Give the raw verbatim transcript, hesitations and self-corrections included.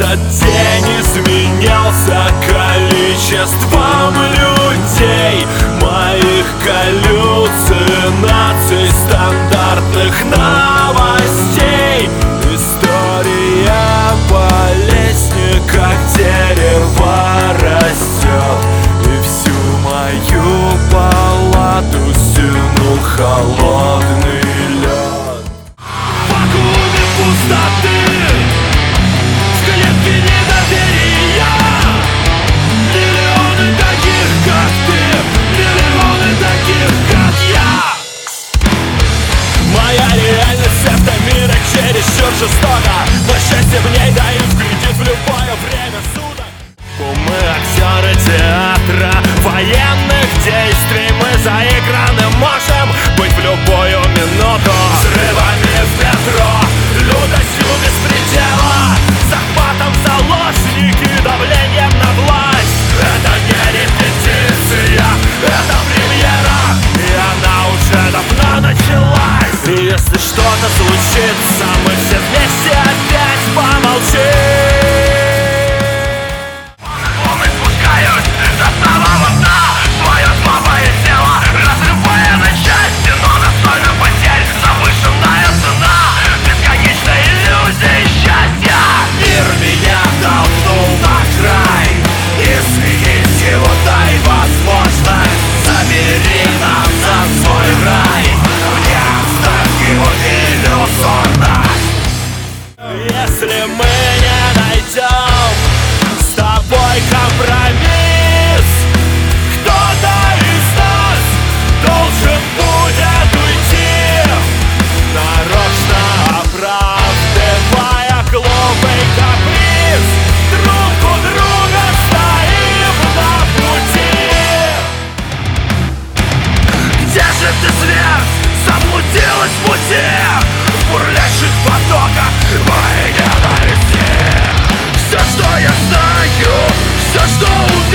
этот день изменялся количеством людей, моих галлюцинаций, стандартных новостей. История болезни, как дерево растет, и всю мою палату стянул холодный лед. В вакууме пустоты, в клетке недоверия, миллионы таких, как ты, миллионы таких, как я. Моя реальность — это мир чересчур жестоко, но счастье в ней дают в кредит в любое время суток. Мы актеры театра военных действий, мы за экраны можем быть в любую минуту. Взрывами в метро, лютостью без предела, захватом заложники, давлением на власть. Это не репетиция, это премьера, и она уже давно началась. И если что-то случится, мы все вместе опять помолчим. Если мы не найдем с тобой компромисс, кто-то из нас должен будет уйти, нарочно оправдывая глупый каприз. Друг у друга стоим на пути. Где же ты, смерть, заблудилась в пути бурлящих потоках моей ненависти? Все, что я знаю, все, что